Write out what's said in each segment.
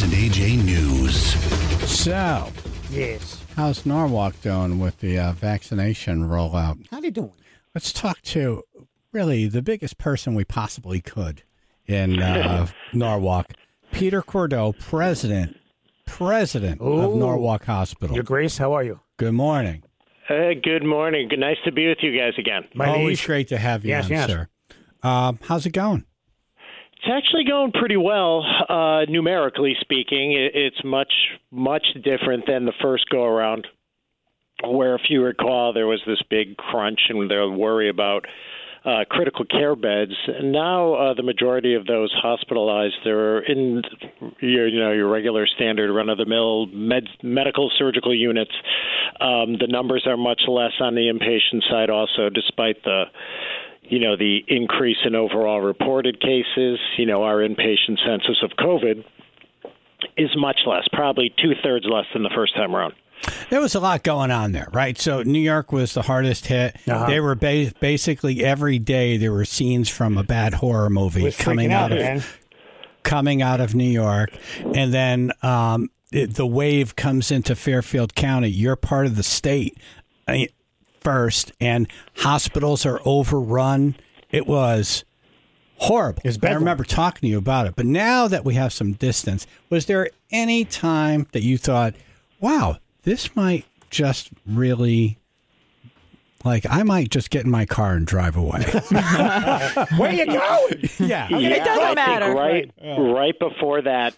and AJ News. So, Yes. how's Norwalk doing with the vaccination rollout? How they doing? Let's talk to really the biggest person we possibly could in Norwalk, Peter Cordeaux, president of Norwalk Hospital. Your Grace, how are you? Good morning. Good morning. Nice to be with you guys again. Always great to have you Yes, on, yes. sir. How's it going? It's actually going pretty well, numerically speaking. It's much different than the first go-around, where, if you recall, there was this big crunch and the worry about critical care beds. Now the majority of those hospitalized are in your regular standard run-of-the-mill medical surgical units. The numbers are much less on the inpatient side also, despite the increase in overall reported cases. Our inpatient census of COVID is much less, probably 2/3 less than the first time around. There was a lot going on there, right? So New York was the hardest hit. Uh-huh. They were basically every day there were scenes from a bad horror movie coming out of New York, and then the wave comes into Fairfield County. You're part of the state first, and hospitals are overrun. It was horrible. I remember talking to you about it. But now that we have some distance, was there any time that you thought, wow, this might just really, I might just get in my car and drive away? Where you going? Yeah. It doesn't matter. Right before that,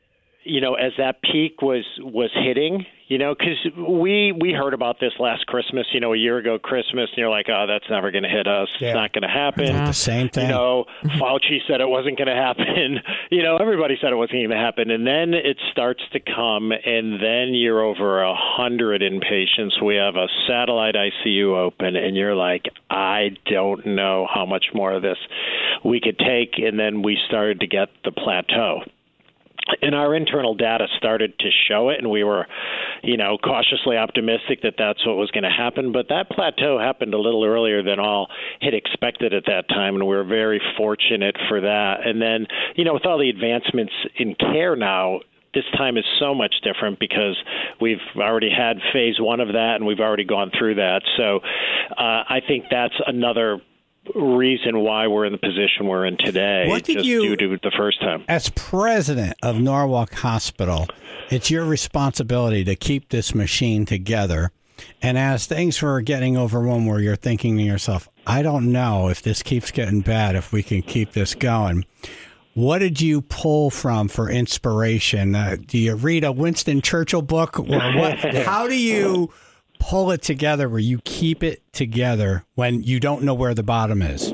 as that peak was hitting, because we heard about this last Christmas, a year ago Christmas, and you're like, oh, that's never going to hit us. Yeah. It's not going to happen. The same thing. Fauci said it wasn't going to happen. Everybody said it wasn't going to happen. And then it starts to come, and then you're over 100 inpatients. We have a satellite ICU open, and you're like, I don't know how much more of this we could take. And then we started to get the plateau. And our internal data started to show it, and we were, cautiously optimistic that that's what was going to happen. But that plateau happened a little earlier than all had expected at that time, and we were very fortunate for that. And then, with all the advancements in care now, this time is so much different because we've already had phase one of that, and we've already gone through that. So I think that's another reason why we're in the position we're in today, due to the first time. As president of Norwalk Hospital, it's your responsibility to keep this machine together. And as things were getting overwhelmed, where you're thinking to yourself, I don't know if this keeps getting bad, if we can keep this going. What did you pull from for inspiration? Do you read a Winston Churchill book? Or what? How do you pull it together where you keep it together when you don't know where the bottom is?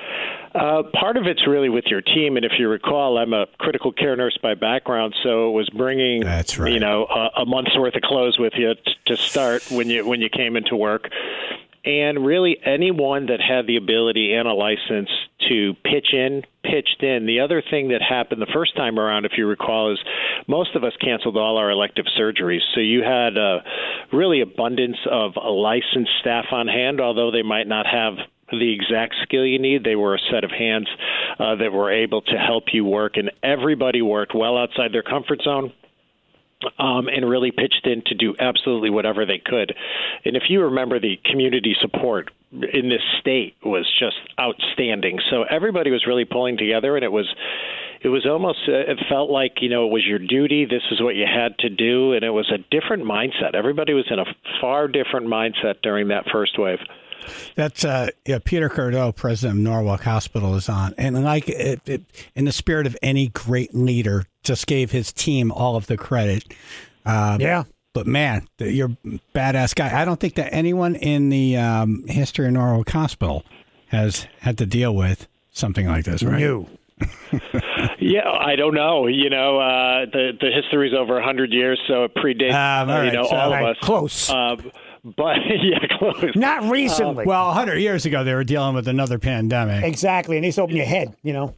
Part of it's really with your team. And if you recall, I'm a critical care nurse by background, so it was bringing, That's right. a month's worth of clothes with you to start when you came into work. And really anyone that had the ability and a license to pitched in. The other thing that happened the first time around, if you recall, is most of us canceled all our elective surgeries. So you had a really abundance of licensed staff on hand, although they might not have the exact skill you need. They were a set of hands that were able to help you work, and everybody worked well outside their comfort zone. And really pitched in to do absolutely whatever they could. And if you remember, the community support in this state was just outstanding. So everybody was really pulling together, and it was almost, it felt like, it was your duty. This is what you had to do. And it was a different mindset. Everybody was in a far different mindset during that first wave. That's Peter Cordeaux, president of Norwalk Hospital, is on. And in the spirit of any great leader, just gave his team all of the credit. Yeah. But, man, you're a badass guy. I don't think that anyone in the history of Norwalk Hospital has had to deal with something like this, right? No. Yeah, I don't know. The history's over 100 years, so it predates all of us. Close. But, yeah, close. Not recently. 100 years ago, they were dealing with another pandemic. Exactly, and it's open your head, Yeah.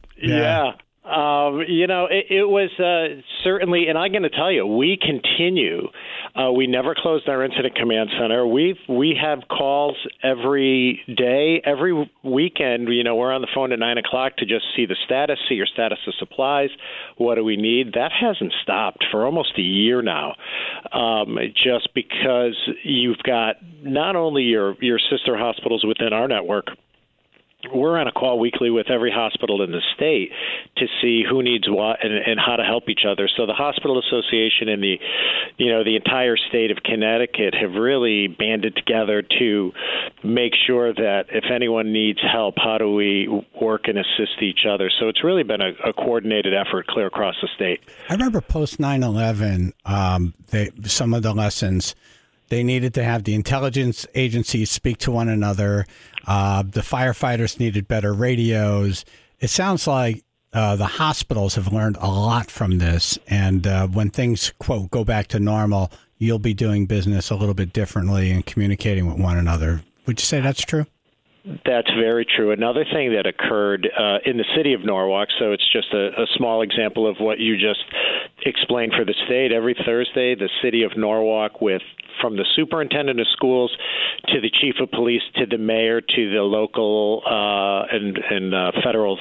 It was certainly, and I'm going to tell you, we continue. We never closed our incident command center. We have calls every day, every weekend. We're on the phone at 9 o'clock to just see the status, see your status of supplies. What do we need? That hasn't stopped for almost a year now, just because you've got not only your sister hospitals within our network. We're on a call weekly with every hospital in the state to see who needs what and how to help each other. So the Hospital Association and the entire state of Connecticut have really banded together to make sure that if anyone needs help, how do we work and assist each other? So it's really been a coordinated effort clear across the state. I remember post 9/11, some of the lessons. They needed to have the intelligence agencies speak to one another. The firefighters needed better radios. It sounds like the hospitals have learned a lot from this. And when things, quote, go back to normal, you'll be doing business a little bit differently and communicating with one another. Would you say that's true? That's very true. Another thing that occurred in the city of Norwalk, so it's just a small example of what you just explained for the state. Every Thursday, the city of Norwalk, from the superintendent of schools to the chief of police to the mayor to the local and federal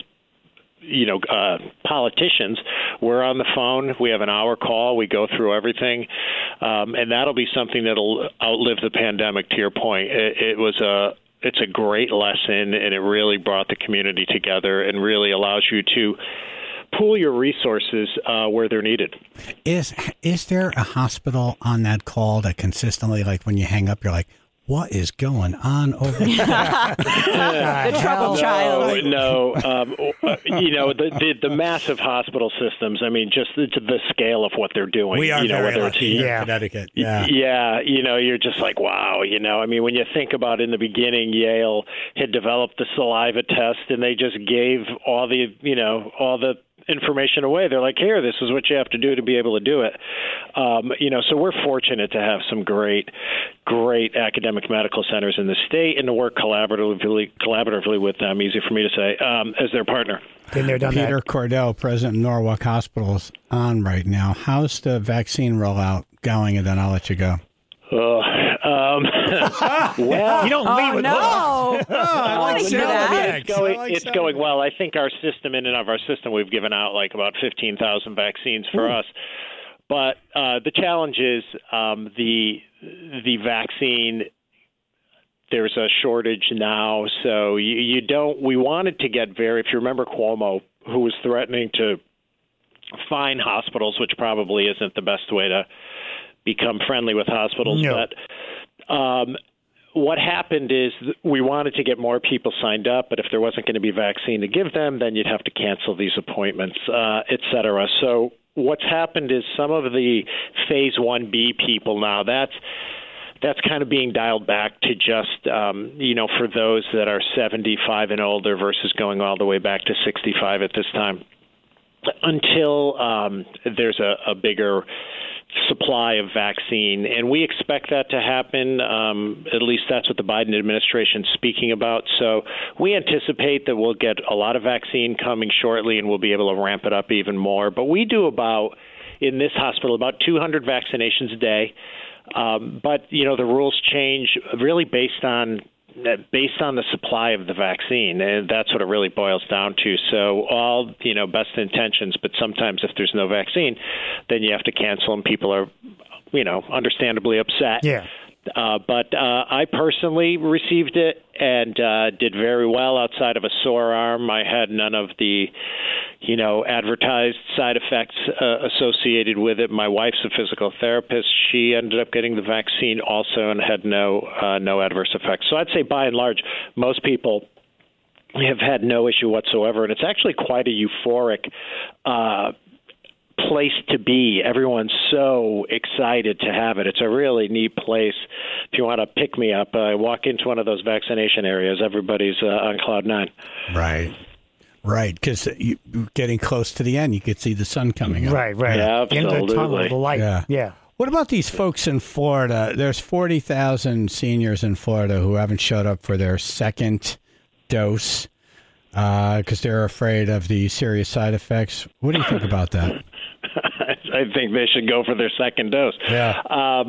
politicians, we're on the phone. We have an hour call. We go through everything. And that'll be something that'll outlive the pandemic, to your point. It's a great lesson, and it really brought the community together and really allows you to pool your resources where they're needed. Is there a hospital on that call that consistently, like when you hang up, you're like, what is going on over there? The troubled child. No. The massive hospital systems, I mean, just the scale of what they're doing. We are very lucky in Connecticut. Yeah. Yeah, you're just like, wow. I mean, when you think about in the beginning, Yale had developed the saliva test, and they just gave all the information away. They're like, here, this is what you have to do to be able to do it. So we're fortunate to have some great academic medical centers in the state and to work collaboratively with them, easy for me to say, as their partner. Peter Cordell, president of Norwalk Hospital, is on right now. How's the vaccine rollout going? And then I'll let you go. Well, you don't leave with no. I like that. It's going well. I think our system, in and of our system, we've given out like about 15,000 vaccines for us. But the challenge is the vaccine. There's a shortage now, so you don't. We wanted to get if you remember Cuomo, who was threatening to fine hospitals, which probably isn't the best way to become friendly with hospitals. No. But what happened is we wanted to get more people signed up, but if there wasn't going to be vaccine to give them, then you'd have to cancel these appointments, et cetera. So what's happened is some of the phase 1B people now, that's kind of being dialed back to just, for those that are 75 and older versus going all the way back to 65 at this time, until there's a bigger supply of vaccine. And we expect that to happen. At least that's what the Biden administration is speaking about. So we anticipate that we'll get a lot of vaccine coming shortly, and we'll be able to ramp it up even more. But we do in this hospital, about 200 vaccinations a day. But, the rules change really based on the supply of the vaccine, and that's what it really boils down to. So all, best intentions, but sometimes if there's no vaccine, then you have to cancel, and people are, understandably upset. Yeah. But I personally received it and did very well outside of a sore arm. I had none of the, advertised side effects associated with it. My wife's a physical therapist. She ended up getting the vaccine also and had no adverse effects. So I'd say by and large, most people have had no issue whatsoever. And it's actually quite a euphoric place to be. Everyone's so excited to have it. It's a really neat place. If you want to pick me up, walk into one of those vaccination areas. Everybody's on cloud nine. Right, because getting close to the end, you could see the sun coming up. Right. Yeah, absolutely. In the tunnel, the light. Yeah. What about these folks in Florida? There's 40,000 seniors in Florida who haven't showed up for their second dose because they're afraid of the serious side effects. What do you think about that? I think they should go for their second dose. Yeah.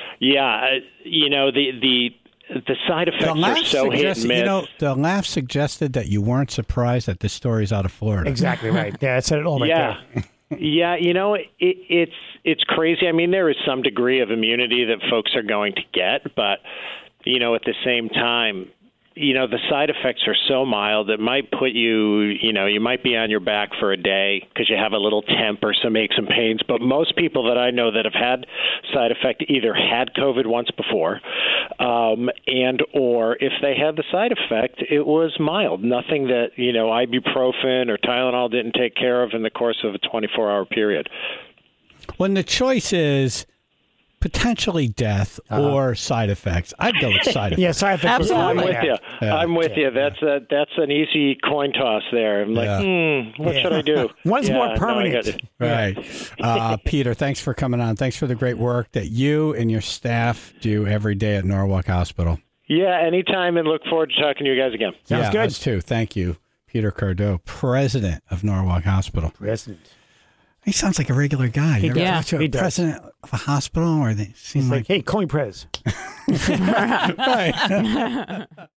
The side effects are so hit and miss. The laugh suggested that you weren't surprised that this story's out of Florida. Exactly right. Yeah, I said it all right there. Yeah, it's crazy. I mean, there is some degree of immunity that folks are going to get, but, at the same time, the side effects are so mild that might put you, you might be on your back for a day because you have a little temp or some aches and pains. But most people that I know that have had side effect either had COVID once before and or if they had the side effect, it was mild. Nothing that, ibuprofen or Tylenol didn't take care of in the course of a 24-hour period. When the choice is potentially death or side effects, I'd go with side effects. Yeah, side effects. Absolutely. I'm with you. That's an easy coin toss there. I'm like, what should I do? One's more permanent. Right. Peter, thanks for coming on. Thanks for the great work that you and your staff do every day at Norwalk Hospital. Yeah, anytime, and look forward to talking to you guys again. Sounds good. Us too. Thank you. Peter Cardot, president of Norwalk Hospital. President. He sounds like a regular guy. He does. He president of a hospital, or they seem like, hey, call me Prez. Right.